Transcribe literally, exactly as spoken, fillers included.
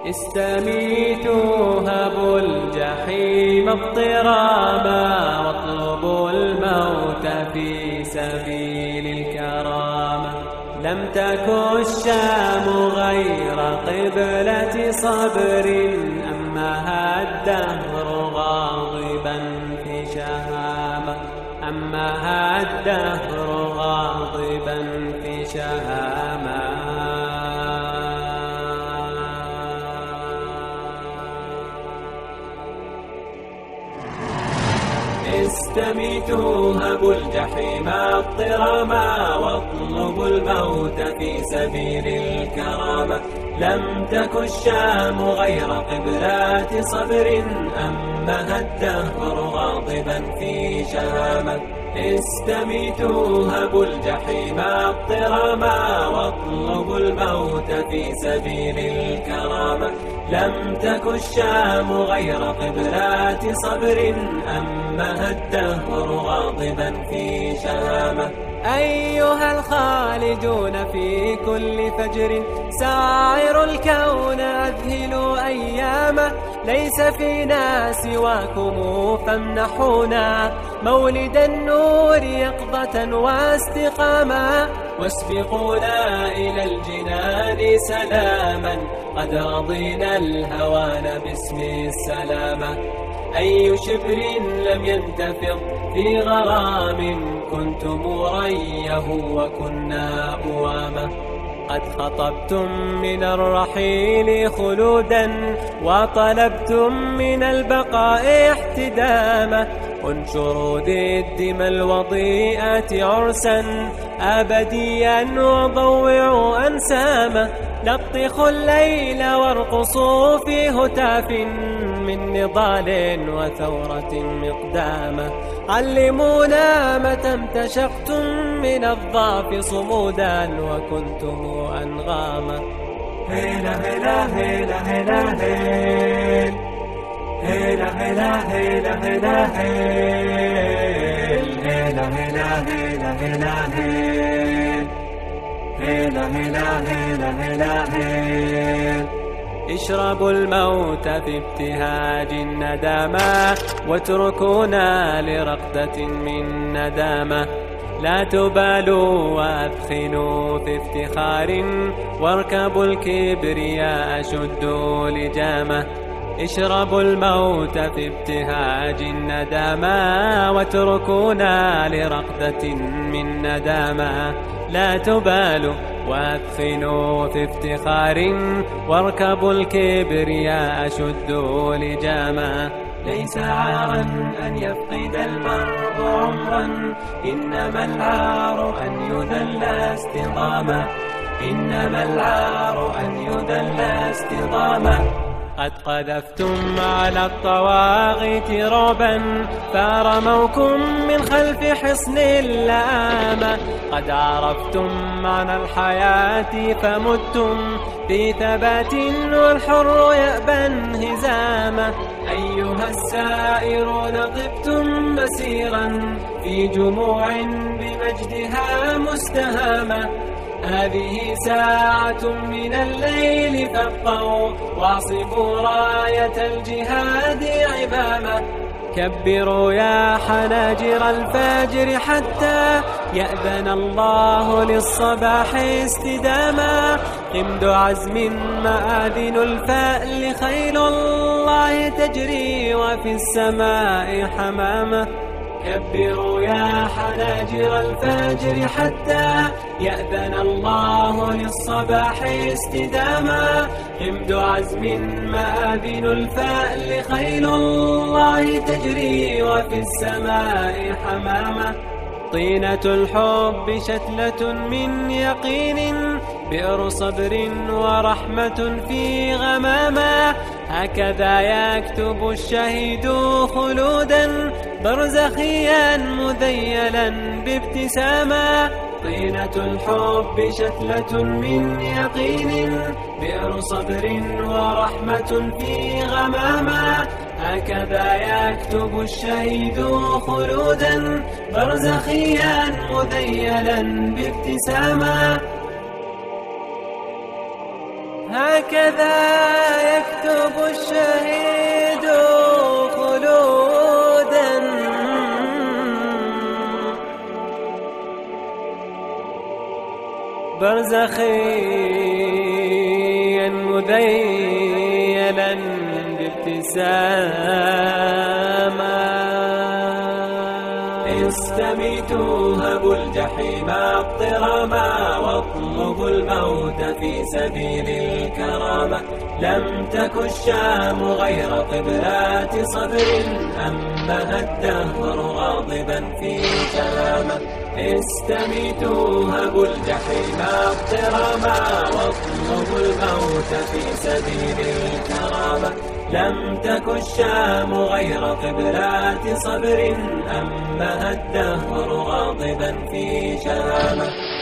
استميتوا هبوا الجحيم اضطراما واطلبوا الموت في سبيل الكرامة. لم تك الشام غير قبلة صبر أمها الدهر غاضبا في شهامة أمها الدهر غاضبا في شهامة. استميتوا هبوا الجحيم اضطراما واطلبوا الموت في سبيل الكرامة. لم تك الشام غير قبلة صبر أمها الدهر غاضبا في شهامة. استميتوا هبوا الجحيم اضطراما واطلبوا الموت في سبيل الكرامة. لم تك الشام غير قبلة صبر أمها الدهر غاضبا في شهامة. أيها الخالدون في كل فجر ساعر الكون أذهلوا أيامه. ليس فينا سواكم فامنحونا مولد النور يقظة واستقامة. واسبقونا إلى الجنان سلاما قد رضينا الهوان باسم السلامة. أي شبر لم ينتفض في غرام كنتم ريه وكنا أوامه. قد خطبتم من الرحيل خلودا وطلبتم من البقاء احتداما. انشروا ضد الوضيئة عرسا أبديا وضوعوا أنساما. لطخوا الليل وارقصوا في هتاف من نضال وثورة مقدامة. علمونا متى امتشقتم من الضعف صمودا وكنتم أنغاما. هلا هلا هلا هلا هل هلا هلا هلا هلا هل هلا هلا هلا هلا هل هلا هلا هلا هلا هل. اشربوا الموت في ابتهاج الندامة واتركونا لرقدة من ندامة. لا تبالوا وادخلوا في افتخار واركبوا الكبرياء شدوا لجامة. اشربوا الموت في ابتهاج الندامة واتركونا لرقدة من ندامة. لا تبالوا وادخلوا في افتخار واركبوا الكبرياء شدوا لجاما. ليس عارا أن يفقد المرء عمرا إنما العار أن يذل استضاما. إنما العار أن يذل استضاما. قد قذفتم على الطواغيت رعبا فرموكم من خلف حصن اللآمة. قد عرفتم معنى الحياة فمتم في ثبات والحر يأبى انهزاما. أيها السائرون طبتم مسيرا في جموع بمجدها مستهامة. هذه ساعة من الليل فابقوا واعصبوا راية الجهاد عبامة. كبروا يا حناجر الفاجر حتى يأذن الله للصباح استداما. قمد عزم مآذن الفأل خيل الله تجري وفي السماء حمامة. كبروا يا حناجر الفاجر حتى يأذن الله للصباح استداما. قمد عزم مآذن الفأل خيل الله تجري وفي السماء حمامة. طينة الحب شتلة من يقين بئر صبر ورحمة في غمامة. هكذا يكتب الشهيد خلودا برزخيا مذيلا بابتسامة. طينة الحب شتلة من يقين بئر صبر ورحمة في غمامة. هكذا يكتب الشهيد خلودا برزخيا مذيلا بابتسامة. هكذا يكتب الشهيد خلودا برزخيا مذيلا بابتسامة. استميتوا هبوا الجحيم اضطراما واطلبوا الموت في سبيل الكرامة. لم تك الشام غير قبلات صبر أمها الدهر غاضبا في جهامة. استميتوا هبوا الجحيم اضطراما واطلبوا الموت في سبيل الكرامة. لم تك الشام غير قبلات صبر أمها الدهر غاضبا في شهامة.